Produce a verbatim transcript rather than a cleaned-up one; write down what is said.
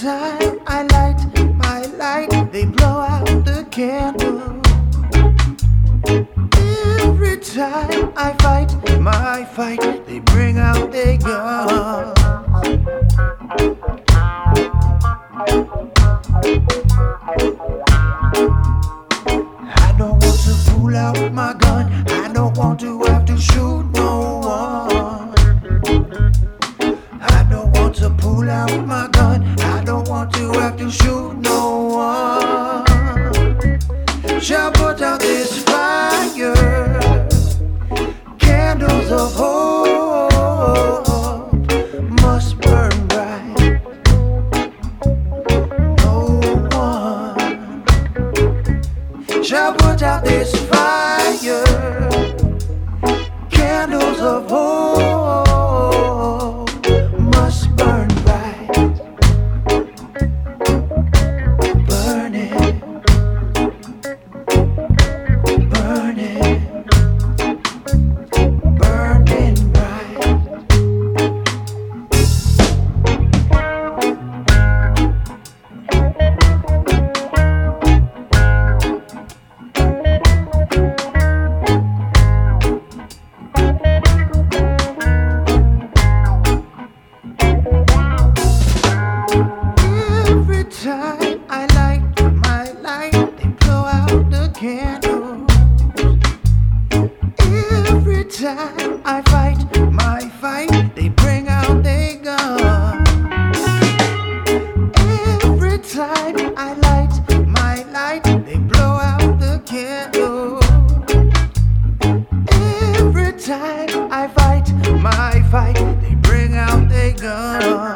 time I light my light, they blow out the candle. Every time I fight my fight, they bring out their guns. I don't want to pull out my gun, I don't want to have to shoot no one. I don't want to pull out my gun, I don't want to have to shoot no one. Shall put out this fire, candles of hope must burn bright. No one shall put out this fire, candles of hope must burn bright. Burning, burning, burning bright. Every time I light my light, they blow out the candles. Every time I fight my fight, they bring out their guns. Every time I light my light, they blow out the candle. Every time I fight my fight, they bring out their guns.